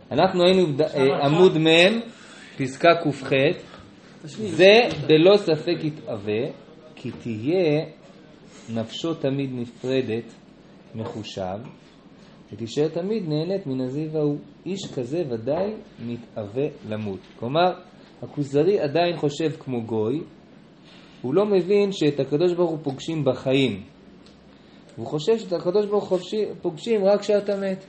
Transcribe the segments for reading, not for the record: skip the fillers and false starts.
אנחנו היינו עמוד מ' פסקה ק"ח. זה בלא ספק יתאווה, כי תהיה נפשו תמיד נפרדת מחושב, ותישאר תמיד נהנית מן הזיו ההוא. איש כזה ודאי מתאווה למות. כלומר, הכוזרי עדיין חושב כמו גוי, הוא לא מבין שאת הקדוש ברוך הוא פוגשים בחיים. הוא חושב שאת הקדוש ברוך הוא פוגשים רק כשאתה מת.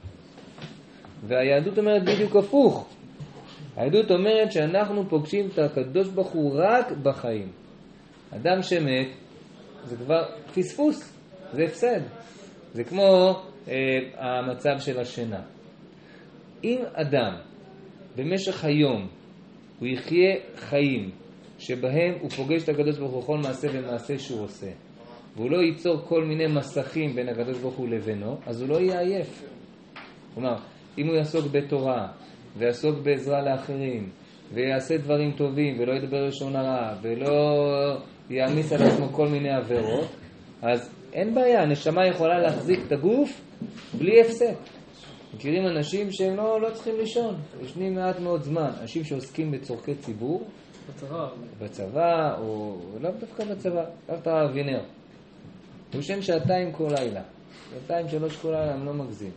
והיהדות אומרת בדיוק הפוך. היהדות אומרת שאנחנו פוגשים את הקדוש ברוך הוא רק בחיים. אדם שמת זה כבר פספוס, זה הפסד. זה כמו המצב של השינה. אם אדם במשך היום הוא יחיה חיים שבהם הוא פוגש את הקדוש ברוך הוא כל מעשה ומעשה שהוא עושה, והוא לא ייצור כל מיני מסכים בין הקדוש ברוך הוא לבינו, אז הוא לא יהיה עייף. כלומר, אם הוא יעסוק בתורה ויעסוק בעזרה לאחרים ויעשה דברים טובים ולא ידבר לשון הרע ולא יעמיס על עצמו כל מיני עבירות, אז אין בעיה, הנשמה יכולה להחזיק את הגוף בלי הפסק. מכירים אנשים שהם לא צריכים לישון, ישנים מעט מאוד זמן, אנשים שעוסקים בצורכי ציבור, בצבא או לא דווקא בצבא, דווקא אבינר, הוא ישן 2 כל לילה, 2-3 כל לילה, הם לא מגזים.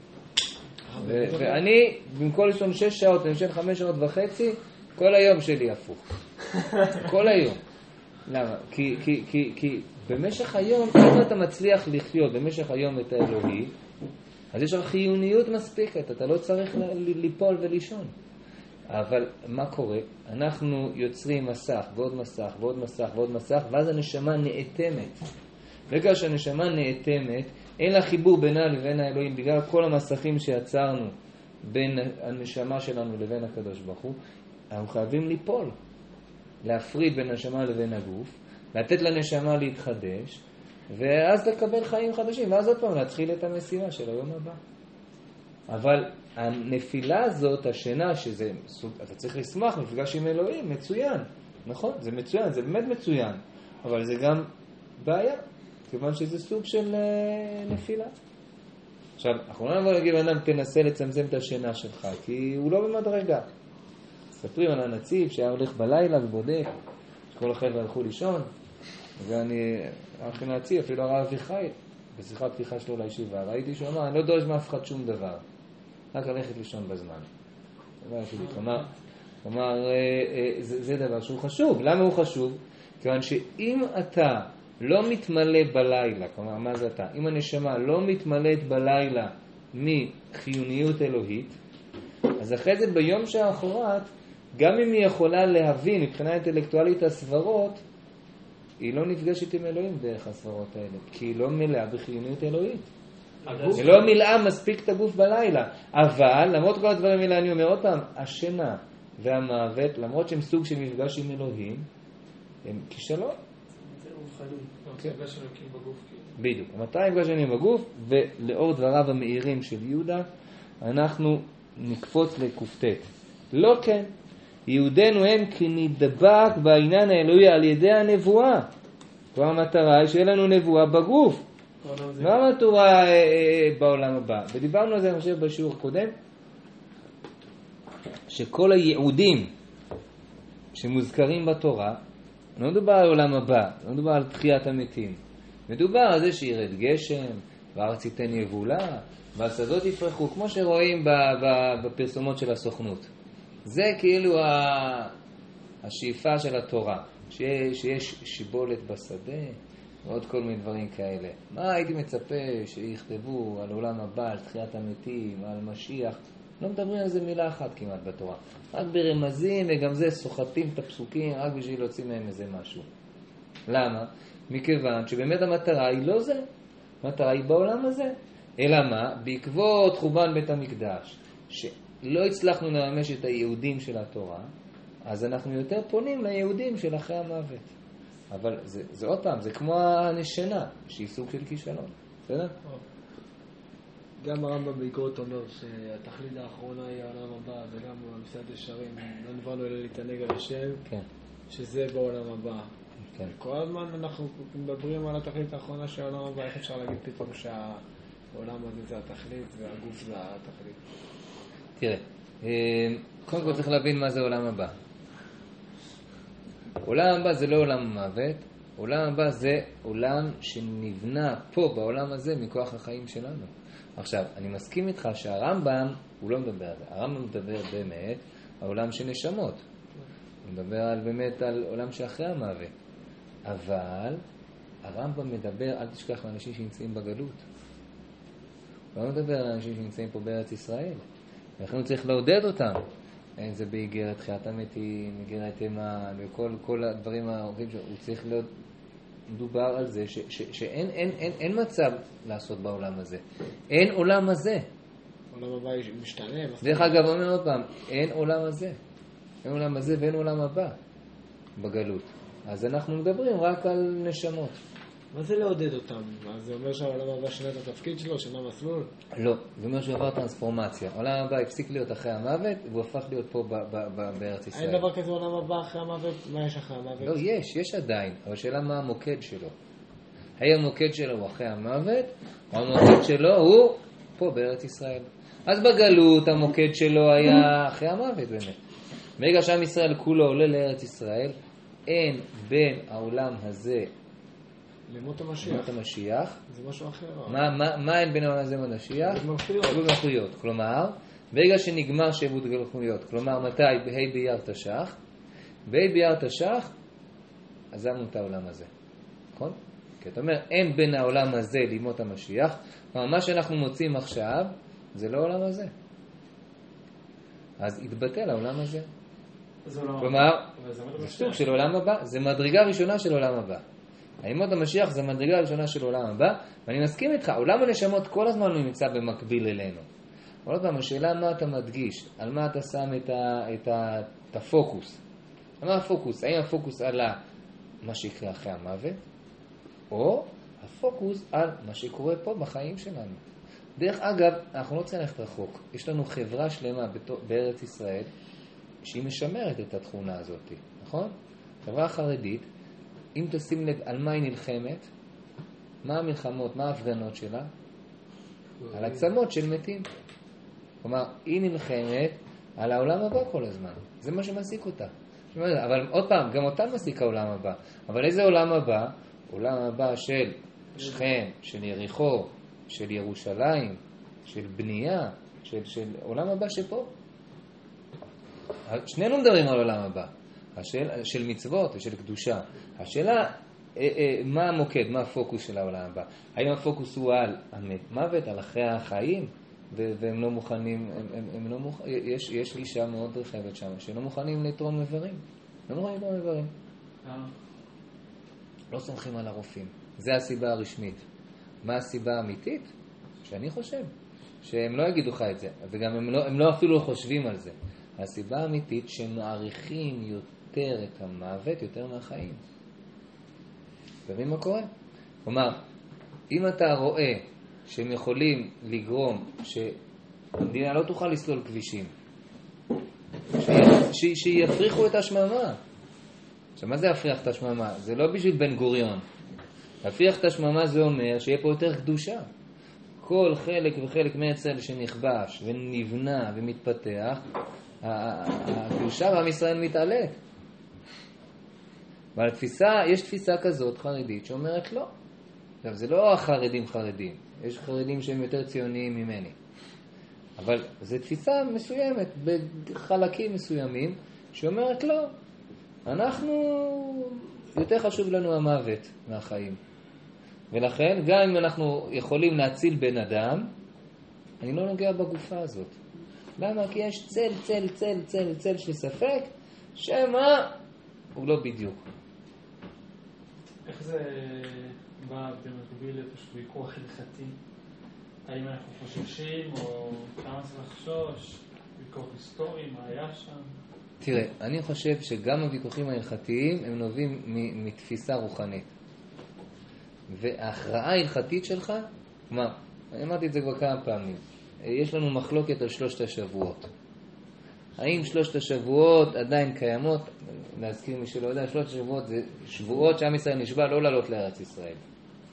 ואני במקום לישון 6 שעות אני ישן 5 שעות וחצי, כל היום שלי הפוך. כל היום. למה? כי במשך היום, אם אתה מצליח לחיות במשך היום את האלוהי, אז יש לך חיוניות מספיקת, אתה לא צריך ליפול ולישון. אבל מה קורה? אנחנו יוצרים מסך ועוד מסך ועוד מסך ועוד מסך, ואז הנשמה נאטמת. בגלל שהנשמה נאטמת, אין לה חיבור בינה לבין האלוהים, בגלל כל המסכים שיצרנו בין הנשמה שלנו לבין הקדוש ברוך הוא, אנחנו חייבים ליפול, להפריד בין הנשמה לבין הגוף, לתת לנשמה להתחדש, ואז לקבל חיים חדשים, ואז עוד פעם להתחיל את המשימה של היום הבא. אבל הנפילה הזאת, השינה, שזה, אתה צריך לשמח, מפגש עם אלוהים, מצוין, נכון? זה מצוין, זה באמת מצוין, אבל זה גם בעיה, כיוון שזה סוג של נפילה. עכשיו, אנחנו לא נבוא להגיד לאדם, תנסה לצמצם את השינה שלך, כי הוא לא במדרגה. ספרים על הנציב שהיה הולך בלילה ובודק, שכל החבר'ה הלכו לישון, ואני הלכתי להציע, אפילו הרב אביחי, בשיחת פתיחה שלו לישיבה, ראיתי שהוא אמר, אני לא דורש מאף אחד שום דבר, רק ללכת לישון בזמן. כלומר, זה דבר שהוא חשוב. למה הוא חשוב? כיוון שאם אתה לא מתמלא בלילה, כלומר, מה זה אתה? אם הנשמה לא מתמלאת בלילה מחיוניות אלוהית, אז אחרי זה ביום שאחרת, גם אם היא יכולה להבין מבחינה אינטלקטואלית הסברות, היא לא נפגשת עם אלוהים דרך הסברות האלה, כי היא לא מלאה בחיוניות אלוהית. היא לא מלאה מספיק את הגוף בלילה. אבל, למרות כל הדברים האלה, אני אומר עוד פעם, השינה והמוות, למרות שהם סוג של מפגש עם אלוהים, הם כישלון. זה רוחני. מפגש אלוהים בגוף. בדיוק. מתי מפגש אלוהים בגוף? ולאור דבריו המאירים של יהודה, אנחנו נקפוץ לקופטט. לא כן. יהודינו הם כי נדבק בעניין האלוהי על ידי הנבואה. כל המטרה היא שיהיה לנו נבואה בגוף. מה המטרה בעולם הבא? ודיברנו על זה אני חושב בשיעור קודם, שכל הייעודים שמוזכרים בתורה, לא מדובר על עולם הבא, לא מדובר על תחיית המתים. מדובר על זה שירד גשם, והארץ ייתן יבולה, והשדות יפרחו, כמו שרואים בפרסומות של הסוכנות. זה כאילו השאיפה של התורה, שיש שיבולת בשדה, ועוד כל מיני דברים כאלה. מה הייתי מצפה שיכתבו על עולם הבא, על תחיית המתים, על משיח? לא מדברים על זה מילה אחת כמעט בתורה. רק ברמזים, וגם זה סוחטים את הפסוקים, רק בשביל להוציא מהם איזה משהו. למה? מכיוון שבאמת המטרה היא לא זה. המטרה היא בעולם הזה. אלא מה? בעקבות חורבן בית המקדש, לא הצלחנו לממש את היהודים של התורה, אז אנחנו יותר פונים ליהודים של אחרי המוות. אבל זה עוד פעם, זה כמו הנשנה, שהיא סוג של כישלון. בסדר? גם הרמב"ם בעקבות אומר שהתכלית האחרונה היא העולם הבא, וגם במסעד ישרים, לא נברנו אלא להתענג על השם, כן. שזה בעולם הבא. כן. כל הזמן אנחנו מדברים על התכלית האחרונה של העולם הבא, איך אפשר להגיד פתאום שהעולם הזה זה התכלית והגוף זה התכלית? תראה, קודם כל צריך להבין מה זה עולם הבא. עולם הבא זה לא עולם המוות, עולם הבא זה עולם שנבנה פה בעולם הזה מכוח החיים שלנו. עכשיו, אני מסכים איתך שהרמב"ם, הוא לא מדבר על זה. הרמב"ם מדבר באמת על עולם של נשמות. הוא מדבר באמת על עולם שאחרי המוות. אבל הרמב"ם מדבר, אל תשכח לאנשים שנמצאים בגלות. הוא לא מדבר על אנשים שנמצאים פה בארץ ישראל. ולכן הוא צריך לעודד אותם. זה באיגרת חיית המתים, איגרת אימה, וכל הדברים הארוכים שהוא צריך להיות מדובר על זה, שאין מצב לעשות בעולם הזה. אין עולם הזה. עולם הבא משתנה. דרך אגב, אומר עוד פעם, אין עולם הזה. אין עולם הזה ואין עולם הבא בגלות. אז אנחנו מדברים רק על נשמות. מה זה לעודד אותם? זה אומר שהעולם הבא שנה את התפקיד שלו, שנה מסלול? לא, זה אומר שהוא עבר טרנספורמציה. העולם הבא הפסיק להיות אחרי המוות, והוא הפך להיות פה בארץ ישראל. אין דבר כזה עולם הבא אחרי המוות? מה יש אחרי המוות? לא, יש עדיין, אבל שאלה מה המוקד שלו. האם המוקד שלו הוא אחרי המוות, או המוקד שלו הוא פה בארץ ישראל. אז בגלות המוקד שלו היה אחרי המוות באמת. ברגע שעם ישראל כולו עולה לארץ ישראל, אין בין העולם הזה למות המשיח. זה משהו אחר. מה אין בין העולם הזה למשיח? שבוד מלכויות. כלומר, ברגע שנגמר שבוד מלכויות, כלומר מתי? בה' באייר תש"ח. בה' באייר תש"ח, עזבנו את העולם הזה. נכון? כי אתה אומר, אין בין העולם הזה למות המשיח. כלומר, מה שאנחנו מוצאים עכשיו, זה לא העולם הזה. אז התבטל העולם הזה. כלומר, זה סוג של עולם הבא, זה מדרגה ראשונה של עולם הבא. הימות המשיח זה מדרגה הראשונה של עולם הבא, ואני מסכים איתך, עולם הנשמות כל הזמן הוא נמצא במקביל אלינו. אבל עוד פעם, השאלה מה אתה מדגיש, על מה אתה שם את הפוקוס. על מה הפוקוס? האם הפוקוס על מה שיקרה אחרי המוות, או הפוקוס על מה שקורה פה בחיים שלנו. דרך אגב, אנחנו לא צריכים ללכת רחוק. יש לנו חברה שלמה בארץ ישראל, שהיא משמרת את התכונה הזאת, נכון? חברה חרדית, אם תשים לב על מה היא נלחמת, מה המלחמות, מה ההפגנות שלה? על עצמות של מתים. כלומר, היא נלחמת על העולם הבא כל הזמן. זה מה שמעסיק אותה. אבל עוד פעם, גם אותה מעסיק העולם הבא. אבל איזה עולם הבא? עולם הבא של שכם, של יריחו, של ירושלים, של בנייה, של עולם הבא שפה. שנינו מדברים על עולם הבא. של מצוות ושל קדושה. השאלה, מה המוקד, מה הפוקוס של העולם הבא? האם הפוקוס הוא על המוות, על אחרי החיים, והם לא מוכנים, יש גישה מאוד רחבת שם, שלא מוכנים לתרום איברים. לא מוכנים לתרום איברים. לא סומכים על הרופאים. זה הסיבה הרשמית. מה הסיבה האמיתית? שאני חושב. שהם לא יגידו לך את זה, וגם הם לא אפילו חושבים על זה. הסיבה האמיתית שהם מעריכים יותר את המוות יותר מהחיים. תבין מה קורה? כלומר, אם אתה רואה שהם יכולים לגרום שהמדינה לא תוכל לסלול כבישים, שיפריחו את השממה. עכשיו, מה זה יפריח את השממה? זה לא בשביל בן גוריון. להפריח את השממה זה אומר שיהיה פה יותר קדושה. כל חלק וחלק מהצל שנכבש ונבנה ומתפתח, הקדושה בעם ישראל מתעלת. אבל יש תפיסה כזאת חרדית שאומרת לא. עכשיו, זה לא החרדים חרדים. יש חרדים שהם יותר ציוניים ממני. אבל זו תפיסה מסוימת, בחלקים מסוימים, שאומרת לא. אנחנו, יותר חשוב לנו המוות מהחיים. ולכן, גם אם אנחנו יכולים להציל בן אדם, אני לא נוגע בגופה הזאת. למה? כי יש צל של ספק, שמה הוא לא בדיוק. איך זה בא במקביל לפשוט ויכוח הלכתי? האם אנחנו חוששים או כמה צריך לחשוש? ויכוח היסטורי, מה היה שם? תראה, אני חושב שגם הוויכוחים ההלכתיים הם נובעים מתפיסה רוחנית. וההכרעה ההלכתית שלך, מה? אני אמרתי את זה כבר כמה פעמים. יש לנו מחלוקת על 3 השבועות. האם 3 השבועות עדיין קיימות? להזכיר מי שלא יודע, 3 השבועות זה שבועות שעם ישראל נשבע לא לעלות לארץ ישראל.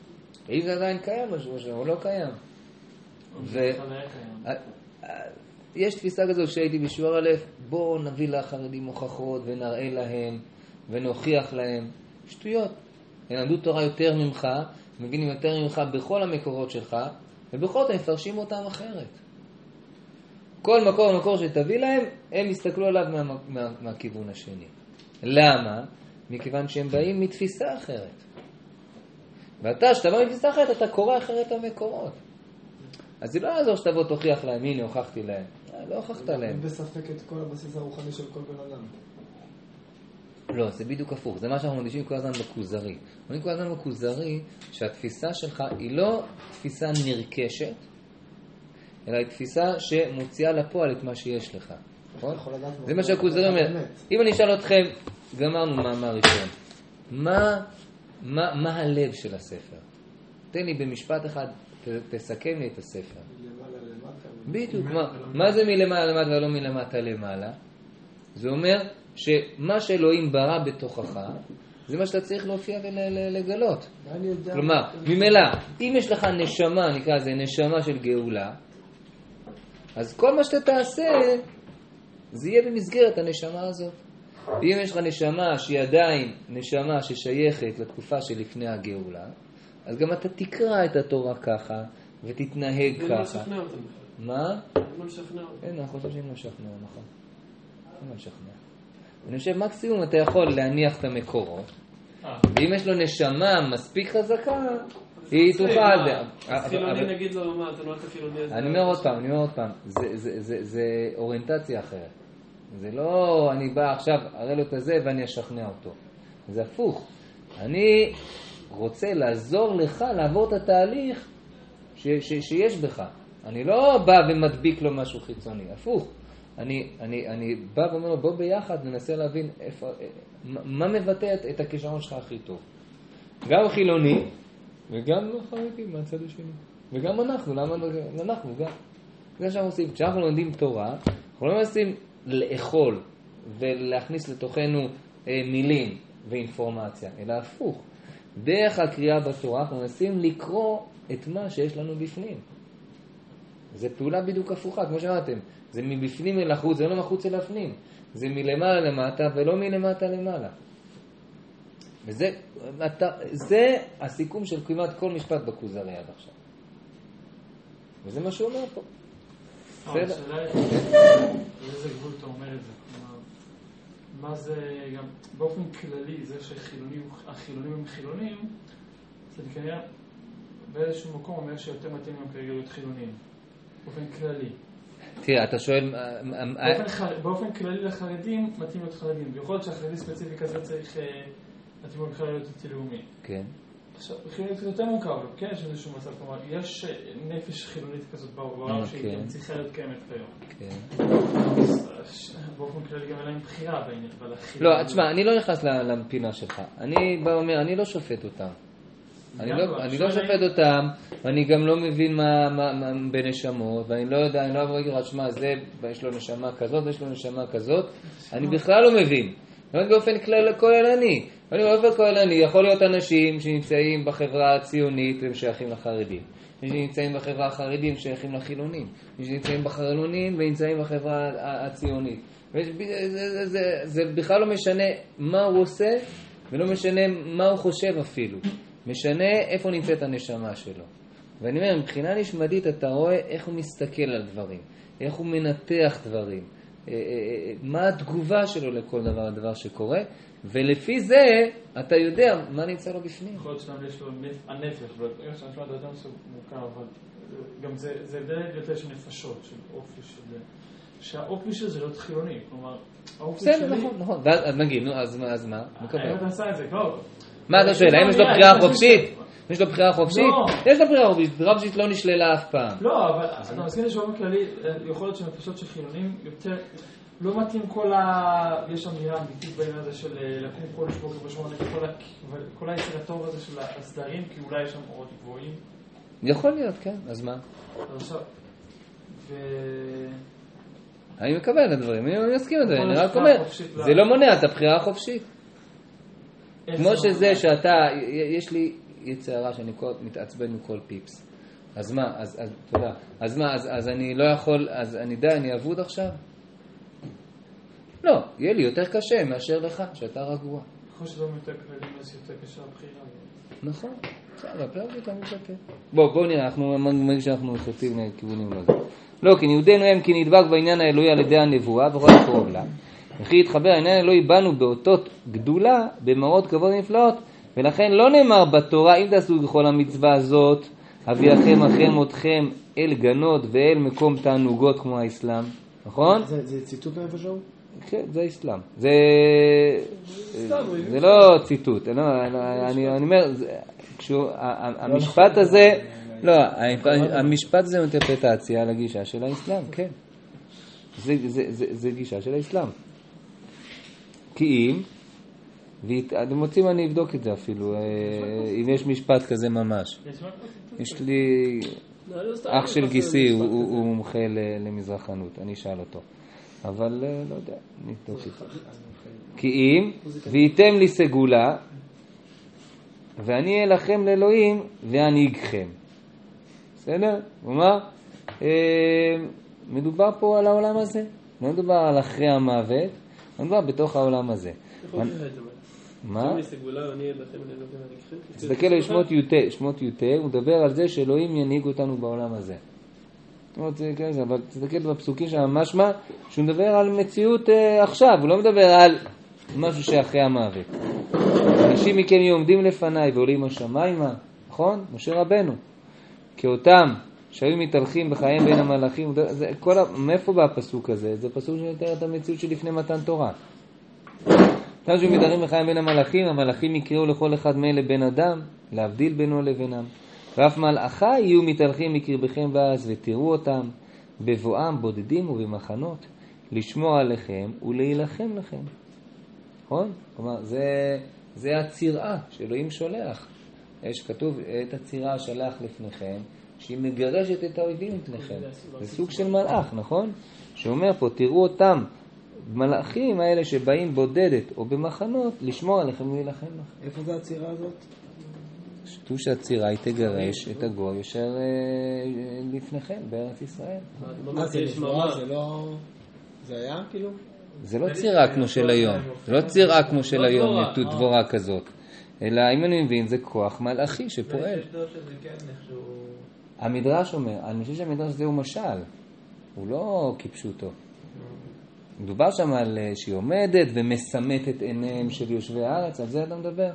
האם זה עדיין קיים בשבוע שלנו? הוא לא קיים. יש תפיסה כזו שהייתי בשיעור א', בואו נביא לחרדים הוכחות ונראה להם ונוכיח להם. שטויות. הם למדו תורה יותר ממך, מבינים יותר ממך בכל המקורות שלך, ובכל זאת הם מפרשים אותם אחרת. כל מקור שתביא להם, הם יסתכלו עליו מהכיוון השני. למה? מכיוון שהם באים מתפיסה אחרת. שאתה בא מתפיסה אחרת, אתה קורא אחרת המקורות. אז זה לא יעזור שתבוא תוכיח להם, הנה, הוכחתי להם. לא הוכחת להם. אין בספק את כל הבסיס הרוחני של כל בן אדם. לא, זה בדיוק הפוך. זה מה שאנחנו מדגישים כל הזמן בכוזרי. אומרים כל הזמן בכוזרי שהתפיסה שלך היא לא תפיסה נרכשת, אלא היא תפיסה שמוציאה לפועל את מה שיש לך. נכון? זה מה שהכוזרי אומר. אם אני אשאל אתכם, גמרנו מאמר ראשון. מה הלב של הספר? תן לי במשפט אחד, תסכם לי את הספר. בדיוק, מה זה מלמעלה למטה ולא מלמטה למעלה? זה אומר שמה שאלוהים ברא בתוכך, זה מה שאתה צריך להופיע ולגלות. כלומר, ממילא, אם יש לך נשמה, נקרא זה נשמה של גאולה, אז כל מה שאתה תעשה, זה יהיה במסגרת הנשמה הזאת. ואם יש לך נשמה שהיא עדיין נשמה ששייכת לתקופה שלפני הגאולה, אז גם אתה תקרא את התורה ככה, ותתנהג ככה. ולא לשכנע אותם. מה? לא לשכנע אותם. אין, אנחנו חושבים לא לשכנע, נכון. לא לשכנע. אני חושב, מקסימום אתה יכול להניח את המקורות, ואם יש לו נשמה מספיק חזקה, היא תוכל... אז חילוני נגיד לו, מה, אתה לא חילוני? אני אומר עוד פעם, זה אוריינטציה אחרת. זה לא, אני בא עכשיו, אראה לו את זה ואני אשכנע אותו. זה הפוך. אני רוצה לעזור לך לעבור את התהליך שיש בך. אני לא בא ומדביק לו משהו חיצוני, הפוך. אני בא ואומר לו, בוא ביחד ננסה להבין מה מבטא את הכישרון שלך הכי טוב. גם חילוני וגם חרדים מהצד השני. וגם אנחנו, למה אנחנו גם. זה שאנחנו עושים, כשאנחנו לומדים תורה, אנחנו לא מנסים לאכול ולהכניס לתוכנו מילים ואינפורמציה, אלא הפוך. דרך הקריאה בתורה אנחנו מנסים לקרוא את מה שיש לנו בפנים. זה פעולה בדיוק הפוכה, כמו שאמרתם. זה מבפנים אל החוץ, זה לא מחוץ אל הפנים. זה מלמעלה למטה ולא מלמטה למעלה. זה הסיכום של כמעט כל משפט בכוזרי עד עכשיו. וזה מה שהוא אומר פה. השאלה היא, באיזה גבול אתה אומר את זה? כלומר, מה זה גם, באופן כללי, זה שהחילונים הם חילונים, זה כנראה באיזשהו מקום אומר שיותר מתאים גם כרגע להיות חילונים. באופן כללי. תראה, אתה שואל... באופן כללי לחרדים מתאים להיות חרדים. ויכול להיות שהחרדי ספציפי כזה צריך מתאים לו בכלל להיות דתי-לאומי. כן. עכשיו, חילונית זה יותר מורכב, אבל כן יש איזשהו מצב, כלומר, יש נפש חילונית כזאת בעולם שהיא גם צריכה להיות קיימת כיום. כן. באופן כללי גם אין להם בחירה בעניין. לא, תשמע, אני לא נכנס לפינה שלך. אני בא ואומר, אני לא שופט אותם. אני לא שופט אותם, ואני גם לא מבין מה בנשמות, ואני לא יודע, אני לא אבוא להגיד, שמע, זה, יש לו נשמה כזאת, יש לו נשמה כזאת, אני בכלל לא מבין. אני באופן כוללני. אני באופן כוללני, יכול להיות אנשים שנמצאים בחברה הציונית והם שייכים לחרדים. שנמצאים בחברה החרדים שייכים לחילונים. שנמצאים בחילונים ונמצאים בחברה הציונית. זה בכלל לא משנה מה הוא עושה, ולא משנה מה הוא חושב אפילו. משנה איפה נמצאת הנשמה שלו. ואני אומר, מבחינה נשמתית אתה רואה איך הוא מסתכל על דברים, איך הוא מנתח דברים, מה התגובה שלו לכל דבר שקורה, ולפי זה אתה יודע מה נמצא לו בפנים. יכול להיות שגם יש לו הנפש, יש לנו יותר מורכב, אבל גם זה הבדל יותר של נפשות, של אופי של זה. שהאופי של זה לא חילוני, כלומר, האופי שלי... בסדר, נכון. ואז נגיד, נו, אז מה? האמת עשה את זה, כבר. מה אתה שואל? האם יש לו בחירה חופשית? יש לו בחירה חופשית? יש לו בחירה חופשית. בחירה חופשית לא נשללה אף פעם. לא, אבל אתה מסכים שבאופן כללי, יכול להיות שנפשות של חילונים יותר... לא מתאים יש שם נראה אמיתית בעניין הזה של לקום כל שבוקר בשמונה, כל היצר הטוב הזה של הסדרים, כי אולי יש שם אורות גבוהים. יכול להיות, כן. אז מה? אז עכשיו... אני מקבל את הדברים, אני מסכים את זה, אני רק אומר, זה לא מונע את הבחירה החופשית. כמו שזה שאתה, יש לי יצרה שאני מתעצבן מכל פיפס. אז מה, תודה. אז מה, אז אני לא יכול, אז אני אעבוד עכשיו? לא, יהיה לי יותר קשה מאשר לך, שאתה רגוע. נכון שזה יותר כללים, אז יותר קשה הבחירה. נכון, בסדר, הפרק אתה מסתכל. בואו נראה, אנחנו מרגיש שאנחנו סוטים לכיוונים לזה. לא, כי יהודינו הם כי נדבק בעניין האלוהי על ידי הנבואה וכל הקרוב לה. וכי התחבר העניין האלוהי בנו באותות גדולה, במראות כבוד נפלאות, ולכן לא נאמר בתורה, אם תעשו בכל המצווה הזאת, אביאכם אחם אתכם אל גנות ואל מקום תענוגות כמו האסלאם, נכון? זה ציטוט מאיפשהו? כן, זה האסלאם. זה לא ציטוט, אני אומר, המשפט הזה, לא, המשפט הזה הוא אינטרפרטציה לגישה של האסלאם, כן. זה גישה של האסלאם. כי אם, ואתם רוצים אני אבדוק את זה אפילו, אם יש משפט כזה ממש. יש לי, אח של גיסי הוא מומחה למזרחנות, אני אשאל אותו. אבל לא יודע, נבדוק את זה. כי אם, וייתם לי סגולה, ואני אהיה לכם לאלוהים ואנהיגכם. בסדר? כלומר, מדובר פה על העולם הזה. לא מדובר על אחרי המוות, מדובר בתוך העולם הזה. מה? תסתכל על שמות י"ט, הוא מדבר על זה שאלוהים ינהיג אותנו בעולם הזה. אבל תסתכל בפסוקים שם משמע שהוא מדבר על מציאות עכשיו, הוא לא מדבר על משהו שאחרי המוות. אנשים מכם יעומדים לפניי ועולים השמיימה, נכון? משה רבנו. כאותם שהיו מתהלכים בחיים בין המלאכים, מאיפה בא הפסוק הזה? זה פסוק שמתאר את המציאות שלפני מתן תורה. אתם שהיו מתהלכים בחיים בין המלאכים, המלאכים יקראו לכל אחד מאלה בן אדם, להבדיל בינו לבינם. ואף מלאכה יהיו מתהלכים מקרבכם בארץ ותראו אותם בבואם בודדים ובמחנות, לשמור עליכם ולהילחם לכם. נכון? כלומר, זה הצירה שאלוהים שולח. יש כתוב את הצירה שלח לפניכם, שהיא מגרשת את האויבים לפניכם. זה סוג של מלאך, נכון? שאומר פה, תראו אותם מלאכים האלה שבאים בודדת או במחנות, לשמור עליכם ולהילחם לכם. איפה זה הצירה הזאת? שתו שהצירה היא תגרש את הגוי אשר לפניכם בארץ ישראל. זה נברא, זה לא... זה היה כאילו? זה לא צירה כמו של היום. זה לא צירה כמו של היום, נטות דבורה כזאת. אלא אם אני מבין, זה כוח מלאכי שפועל. המדרש אומר, אני חושב שהמדרש הזה הוא משל. הוא לא כפשוטו. מדובר שם על שהיא עומדת ומסמתת עיניהם של יושבי הארץ, על זה אתה מדבר.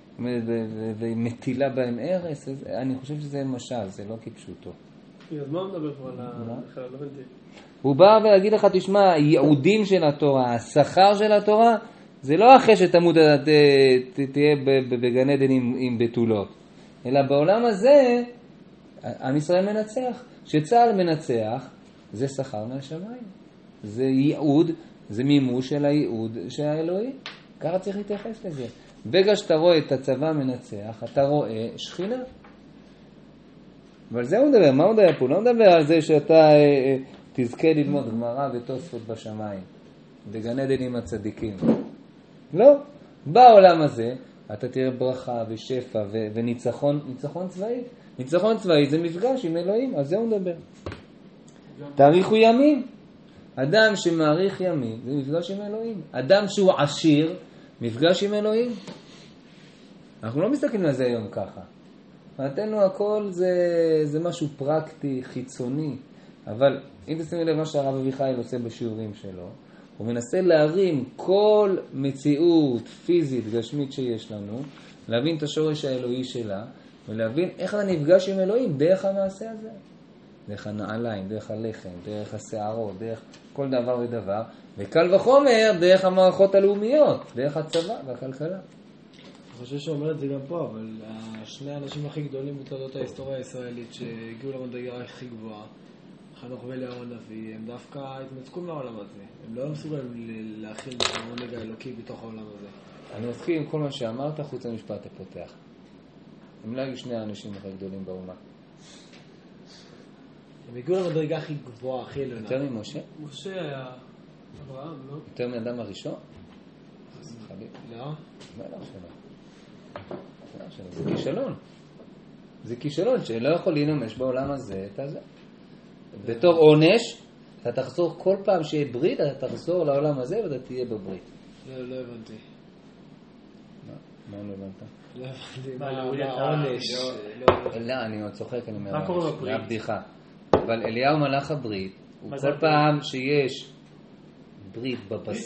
ומטילה בהם ארס, אני חושב שזה משל, זה לא כפשוטו. אז מה הוא מדבר פה על האחר? לא הבנתי. הוא בא ולהגיד לך, תשמע, הייעודים של התורה, השכר של התורה, זה לא אחרי שתמות תהיה בגן עדן עם בתולות, אלא בעולם הזה, עם ישראל מנצח. שצהל מנצח, זה שכר מהשמיים. זה ייעוד, זה מימוש של הייעוד של האלוהים. ככה צריך להתייחס לזה. ברגע שאתה רואה את הצבא מנצח, אתה רואה שכינה. אבל זה הוא מדבר, מה הוא מדבר פה? לא מדבר על זה שאתה תזכה ללמוד גמרא ותוספות בשמיים, בגן עדן עם הצדיקים. לא. בעולם הזה אתה תראה ברכה ושפע וניצחון, ניצחון צבאי. ניצחון צבאי זה מפגש עם אלוהים, על זה הוא מדבר. תאריכו ימים. אדם שמאריך ימים זה מפגש עם אלוהים. אדם שהוא עשיר, מפגש עם אלוהים. אנחנו לא מסתכלים על זה היום ככה. מבחינתנו הכל זה משהו פרקטי, חיצוני. אבל אם תשימו לב מה שהרב אביחיל עושה בשיעורים שלו, הוא מנסה להרים כל מציאות פיזית, גשמית שיש לנו, להבין את השורש האלוהי שלה, ולהבין איך אתה נפגש עם אלוהים דרך המעשה הזה. דרך הנעליים, דרך הלחם, דרך השערות, דרך כל דבר ודבר, וקל וחומר דרך המערכות הלאומיות, דרך הצבא והכלכלה. אני חושב שאומר את זה גם פה, אבל שני האנשים הכי גדולים בתולדות ההיסטוריה הישראלית שהגיעו למדרגה הכי גבוהה, חנוך ואליהו הנביא, הם דווקא התנתקו מהעולם הזה. הם לא מסוגלים להכיל את העונג האלוקי בתוך העולם הזה. אני מסכים עם כל מה שאמרת חוץ המשפט הפותח. הם לא היו שני האנשים הכי גדולים באומה. הם הגיעו למדרגה הכי גבוהה, הכי עליונה. יותר ממשה? משה היה אברהם, לא? יותר מאדם הראשון? לא? מה לא שלו? זה כישלון. זה כישלון שלא יכול להיממש בעולם הזה את הזה. בתור עונש, אתה תחזור כל פעם שיהיה ברית, אתה תחזור לעולם הזה ואתה תהיה בברית. לא הבנתי. מה לא הבנת? לא הבנתי. העונש. לא, אני עוד צוחק, אני אומר. מה קורה בברית? זה הבדיחה. אבל אליהו מלאך הברית, כל פעם שיש ברית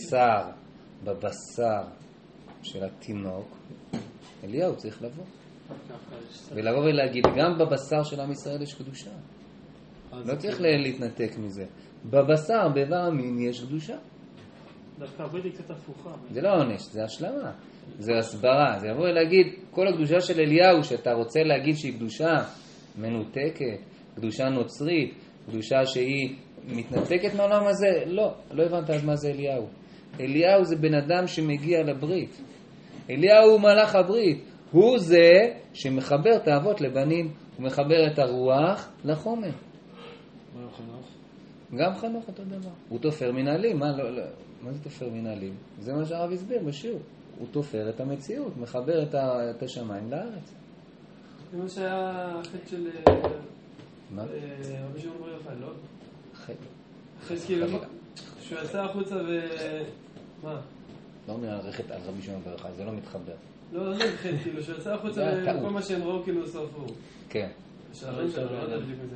בבשר של התינוק, אליהו צריך לבוא. ולבוא ולהגיד, גם בבשר של עם ישראל יש קדושה. לא צריך להתנתק מזה. בבשר, באיבר המין, יש קדושה. דווקא הברית היא קצת הפוכה. זה לא עונש, זה השלמה. זה הסברה. זה יבוא להגיד, כל הקדושה של אליהו, שאתה רוצה להגיד שהיא קדושה מנותקת, קדושה נוצרית, קדושה שהיא מתנתקת מהעולם הזה, לא הבנת אז מה זה אליהו. אליהו זה בן אדם שמגיע לברית. אליהו הוא מלאך הברית. הוא זה שמחבר את האבות לבנים, הוא מחבר את הרוח לחומר. מה עם חנוך? גם חנוך אותו דבר. הוא תופר מנהלים. מה זה תופר מנהלים? זה מה שהרב הסביר בשיעור. הוא תופר את המציאות, מחבר את השמיים לארץ. זה מה שהיה החטא של מה? רבי שמעון בר יוחאי, לא? חטא כאילו, שהוא יצא החוצה מה? לא אומר על רחת על רבי שמעון בר יוחאי, זה לא מתחבר. לא חטא, כאילו, שהוא יצא החוצה וכל מה שהם ראו כאילו סופו. כן. שהבן שלו, לא יודע בדיוק מזה.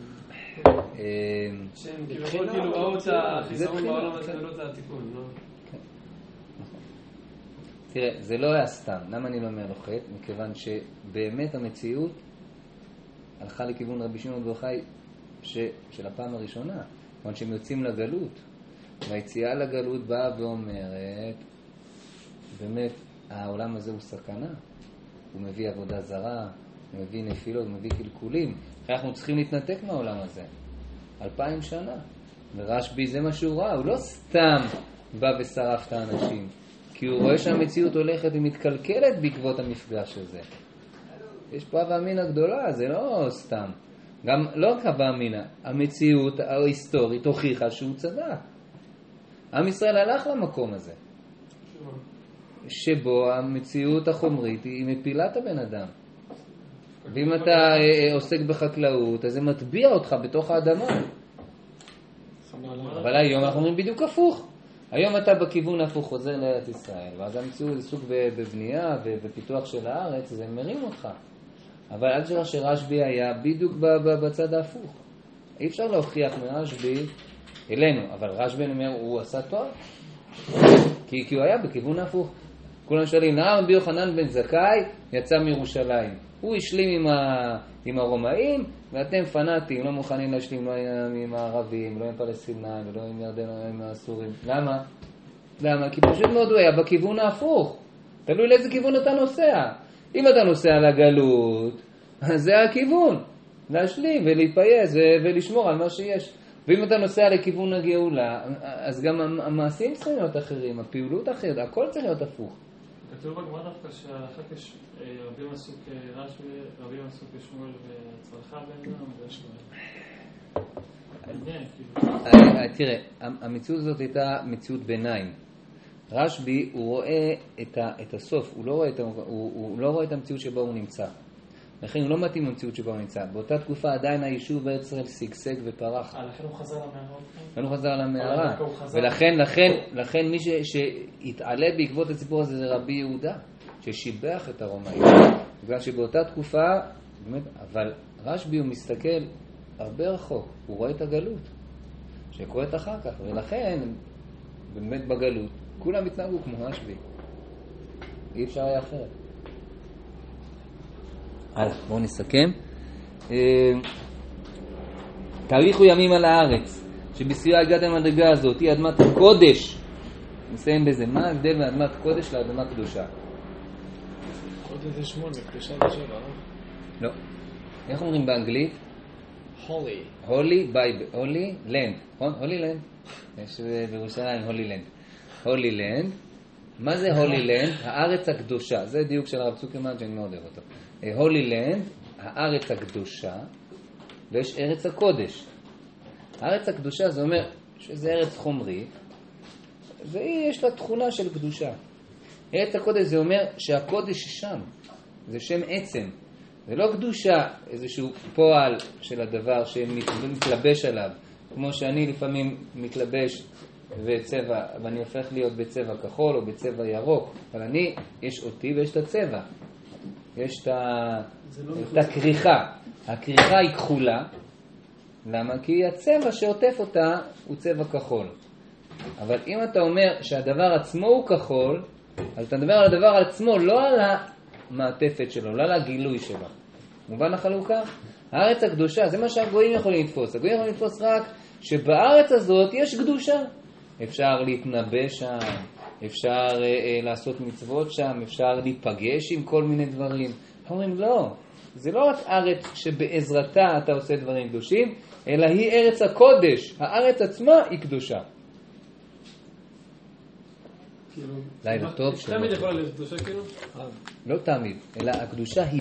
שהם כאילו ראו את החיסרון בעולם הזה ולא את התיקון, לא? תראה, זה לא היה סתם. למה אני לא אומר לו חטא? מכיוון שבאמת המציאות הלכה לכיוון רבי שמעון בר יוחאי של הפעם הראשונה. כלומר שהם יוצאים לגלות. והיציאה לגלות באה ואומרת, באמת, העולם הזה הוא סכנה. הוא מביא עבודה זרה, הוא מביא נפילות, הוא מביא קלקולים. אנחנו צריכים להתנתק מהעולם הזה. 2000 שנה. ורשב"י זה מה שהוא ראה. הוא לא סתם בא ושרף את האנשים. כי הוא רואה שהמציאות הולכת ומתקלקלת בעקבות המפגש הזה. יש פה הווה אמינא גדולה, זה לא סתם. גם לא רק הווה אמינא, המציאות ההיסטורית הוכיחה שהוא צדק. עם ישראל הלך למקום הזה. שבו המציאות החומרית היא מפילה את הבן אדם. ואם אתה עוסק בחקלאות, אז זה מטביע אותך בתוך האדמה. אבל היום אנחנו אומרים בדיוק הפוך. היום אתה בכיוון הפוך חוזר לארץ ישראל, ואז המציאות זה סוג בבנייה ופיתוח של הארץ, זה מרים אותך. אבל עד שרשב"י היה בדיוק בצד ההפוך. אי אפשר להוכיח מרשב"י אלינו, אבל רשב"י אומר, הוא עשה טוב. כי הוא היה בכיוון הפוך. כולם שואלים, למה רבי יוחנן בן זכאי יצא מירושלים? הוא השלים עם הרומאים, ואתם פנאטים, לא מוכנים להשלים לא עם הערבים, לא עם פלסטינאים, ולא עם ירדן, לא עם הסורים. למה? למה? כי פשוט מאוד הוא היה בכיוון ההפוך. תלוי לאיזה כיוון אתה נוסע. אם אתה נוסע לגלות, אז זה הכיוון. להשלים ולהתפייס ולשמור על מה שיש. ואם אתה נוסע לכיוון הגאולה, אז גם המעשים צריכים להיות אחרים, הפעילות אחרת, הכל צריך להיות הפוך. כתוב בגמרא דווקא שאחר כך רבים עשו כרשב"י, רבים עשו כשמואל וצלחה בעינם ושמואל. תראה, המציאות הזאת הייתה מציאות ביניים. רשב"י הוא רואה את הסוף, הוא לא רואה את המציאות שבה הוא נמצא. לכן הוא לא מתאים למציאות שבה הוא נמצא. באותה תקופה עדיין היישוב בארץ ישראל שגשג ופרח. לכן הוא חזר למערה? לכן הוא חזר למערה. ולכן מי שהתעלה בעקבות הסיפור הזה זה רבי יהודה, ששיבח את הרומאים. בגלל שבאותה תקופה, באמת, אבל רשב"י הוא מסתכל הרבה רחוק, הוא רואה את הגלות, שקורית אחר כך, ולכן, באמת בגלות, כולם התנהגו כמו רשב"י. אי אפשר היה אחרת. בואו נסכם. תאריכו ימים על הארץ, שבסיוע הגעתם למדרגה הזאת, היא אדמת הקודש. נסיים בזה. מה ההבדל בין אדמת קודש לאדמה קדושה? קודש זה 8, קדושה זה 7, לא. איך אומרים באנגלית? Holy. Holy land, נכון? Holy land. יש בירושלים Holy land. Holy land. מה זה Holy land? הארץ הקדושה. זה דיוק של הרב צוקרמן שאני מאוד אוהב אותו. Holy land, הארץ הקדושה, ויש ארץ הקודש. הארץ הקדושה זה אומר שזה ארץ חומרית, ויש לה תכונה של קדושה. ארץ הקודש זה אומר שהקודש שם, זה שם עצם. זה לא קדושה, איזשהו פועל של הדבר שמתלבש עליו. כמו שאני לפעמים מתלבש בצבע, ואני הופך להיות בצבע כחול או בצבע ירוק. אבל יש אותי ויש את הצבע. יש את הכריכה. הכריכה היא כחולה. למה? כי הצבע שעוטף אותה הוא צבע כחול. אבל אם אתה אומר שהדבר עצמו הוא כחול, אז אתה מדבר על הדבר עצמו, לא על המעטפת שלו, לא על הגילוי שלו. מובן החלוקה? הארץ הקדושה, זה מה שהגויים יכולים לתפוס. הגויים יכולים לתפוס רק שבארץ הזאת יש קדושה. אפשר להתנבא שם, אפשר לעשות מצוות שם, אפשר להיפגש עם כל מיני דברים. אומרים לא, זה לא רק ארץ שבעזרתה אתה עושה דברים קדושים, אלא היא ארץ הקודש. הארץ עצמה היא קדושה. לילה טוב. תמיד יכולה להיות קדושה כאילו? לא תמיד, אלא הקדושה היא